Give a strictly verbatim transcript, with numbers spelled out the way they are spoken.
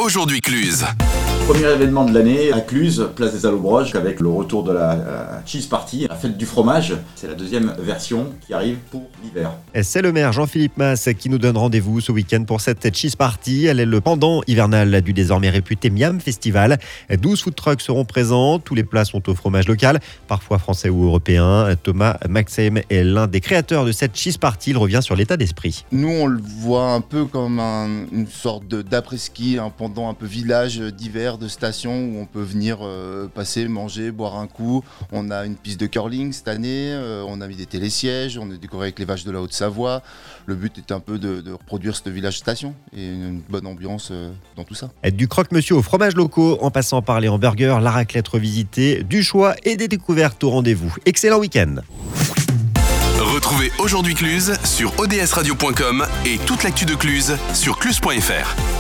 Aujourd'hui Cluse. Premier événement de l'année à Cluse, place des Allobroges, avec le retour de la euh, Cheese Party, la fête du fromage. C'est la deuxième version qui arrive pour l'hiver. Et c'est le maire Jean-Philippe Mas qui nous donne rendez-vous ce week-end pour cette Cheese Party. Elle est le pendant hivernal du désormais réputé Miam Festival. douze food trucks seront présents. Tous les plats sont au fromage local, parfois français ou européen. Thomas Maxem est l'un des créateurs de cette Cheese Party. Il revient sur l'état d'esprit. Nous, on le voit un peu comme un, une sorte de, d'après-ski, un pendant un peu village d'hiver, de station où on peut venir euh, passer, manger, boire un coup. On a une piste de curling cette année, euh, on a mis des télésièges, on a décoré avec les vaches de la Haute-Savoie. Le but est un peu de, de reproduire ce village station et une, une bonne ambiance euh, dans tout ça. Du croque-monsieur aux fromages locaux, en passant par les hamburgers, la raclette revisitée, du choix et des découvertes au rendez-vous. Excellent week-end. Retrouvez Aujourd'hui Cluse sur o d s radio point com et toute l'actu de Cluse sur cluse point f r.